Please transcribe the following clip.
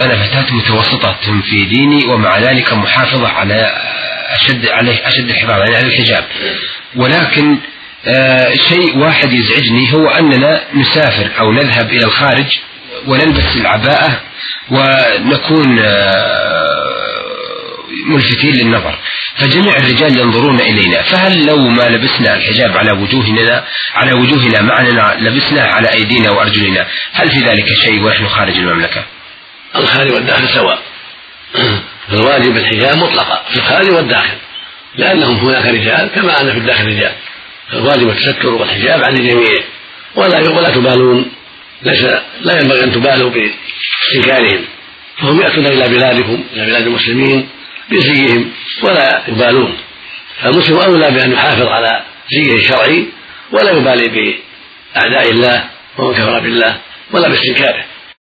أنا فتاة متوسطة في ديني ومع ذلك محافظة على أشد الحفاظ على الحجاب، ولكن شيء واحد يزعجني هو أننا نسافر أو نذهب إلى الخارج ونلبس العباءة ونكون ملفتين للنظر، فجميع الرجال ينظرون إلينا، فهل لو ما لبسنا الحجاب على وجوهنا معنا لبسناه على أيدينا وأرجلنا، هل في ذلك شيء ونحن خارج المملكة؟ الخارج والداخل سواء، الواجب الحجاب مطلقا في الخارج والداخل، لأنهم هناك رجال كما أن في الداخل رجال، الواجب التستر والحجاب عن الجميع، ولا تبالون، لا ينبغي أن تبالوا باستنكارهم، فهم يأتون إلى بلادكم إلى بلاد المسلمين بزيهم ولا يبالون، فالمسلم أولى بأن يحافظ على زيه الشرعي ولا يبالي بأعداء الله ومن كفر بالله ولا باستنكاره.